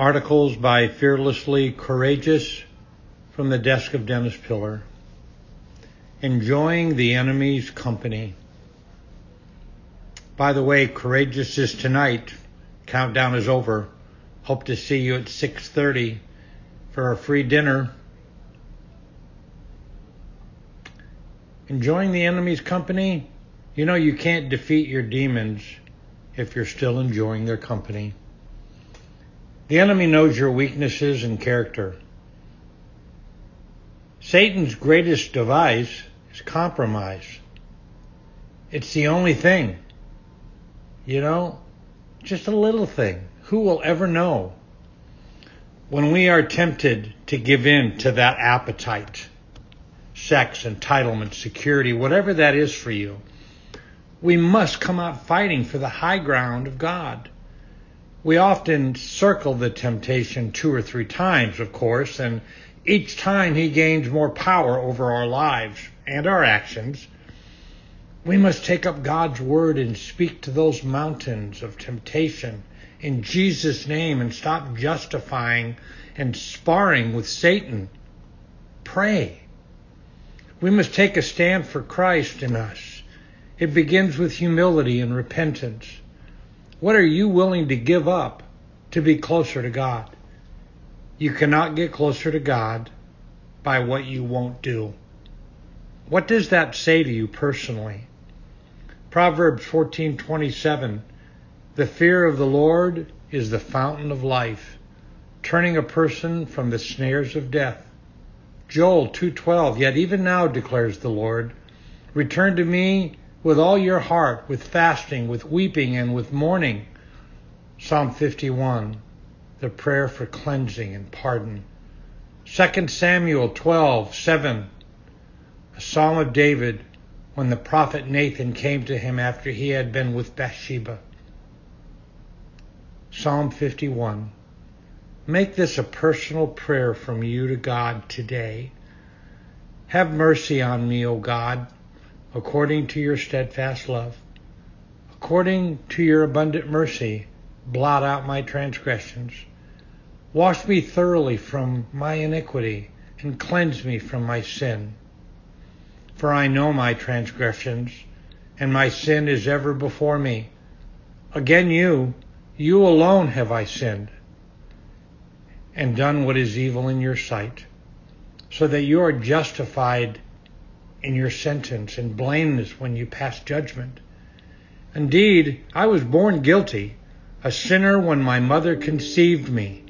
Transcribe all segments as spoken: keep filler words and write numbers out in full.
Articles by Fearlessly Courageous from the desk of Dennis Pillar. Enjoying the enemy's company. By the way, Courageous is tonight. Countdown is over. Hope to see you at six thirty for a free dinner. Enjoying the enemy's company? You know you can't defeat your demons if you're still enjoying their company. The enemy knows your weaknesses and character. Satan's greatest device is compromise. It's the only thing. You know, just a little thing. Who will ever know? When we are tempted to give in to that appetite, sex, entitlement, security, whatever that is for you, we must come out fighting for the high ground of God. We often circle the temptation two or three times, of course, and each time he gains more power over our lives and our actions. We must take up God's word and speak to those mountains of temptation in Jesus' name and stop justifying and sparring with Satan. Pray. We must take a stand for Christ in us. It begins with humility and repentance. What are you willing to give up to be closer to God? You cannot get closer to God by what you won't do. What does that say to you personally? Proverbs fourteen twenty-seven. The fear of the Lord is the fountain of life, turning a person from the snares of death. Joel two twelve. Yet even now declares the Lord, return to me with all your heart, with fasting, with weeping, and with mourning. Psalm fifty-one, the prayer for cleansing and pardon. Second Samuel twelve seven, a psalm of David when the prophet Nathan came to him after he had been with Bathsheba. Psalm fifty-one. Make this a personal prayer from you to God today. Have mercy on me, O God, according to your steadfast love. According to your abundant mercy, blot out my transgressions. Wash me thoroughly from my iniquity and cleanse me from my sin. For I know my transgressions, and my sin is ever before me. Again you, you alone have I sinned, and done what is evil in your sight, so that you are justified in your sentence and blameless when you pass judgment. Indeed, I was born guilty, a sinner when my mother conceived me.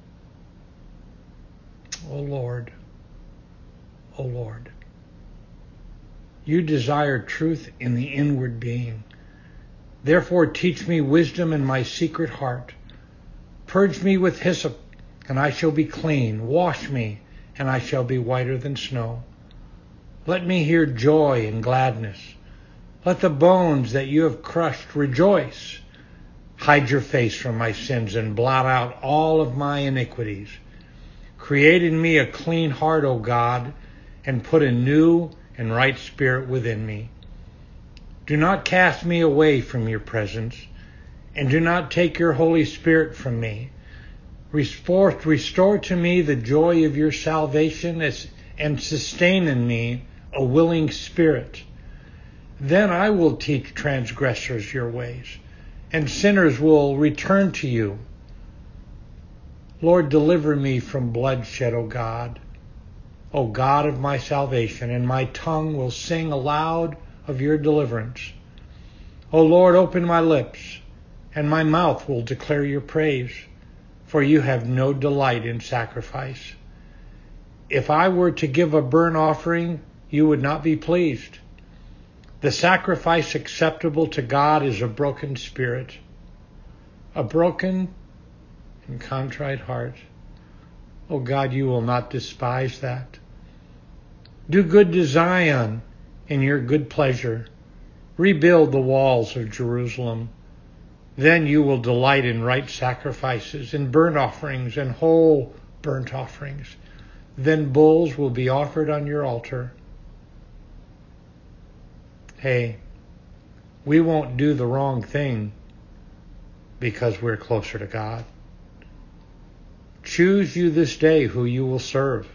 O Lord, O Lord, you desire truth in the inward being. Therefore teach me wisdom in my secret heart. Purge me with hyssop, and I shall be clean. Wash me, and I shall be whiter than snow. Let me hear joy and gladness. Let the bones that you have crushed rejoice. Hide your face from my sins and blot out all of my iniquities. Create in me a clean heart, O God, and put a new and right spirit within me. Do not cast me away from your presence, and do not take your Holy Spirit from me. Restore, restore to me the joy of your salvation as, and sustain in me a willing spirit. Then I will teach transgressors your ways, and sinners will return to you. Lord, deliver me from bloodshed, O God, O God of my salvation, and my tongue will sing aloud of your deliverance. O Lord, open my lips, and my mouth will declare your praise, for you have no delight in sacrifice. If I were to give a burnt offering, you would not be pleased. The sacrifice acceptable to God is a broken spirit, a broken and contrite heart. O God, you will not despise that. Do good to Zion in your good pleasure. Rebuild the walls of Jerusalem. Then you will delight in right sacrifices, in burnt offerings and whole burnt offerings. Then bulls will be offered on your altar. Hey, we won't do the wrong thing because we're closer to God. Choose you this day who you will serve.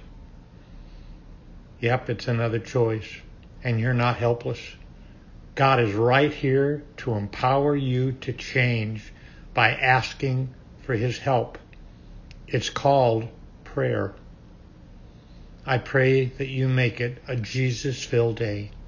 Yep, it's another choice, and you're not helpless. God is right here to empower you to change by asking for his help. It's called prayer. I pray that you make it a Jesus-filled day.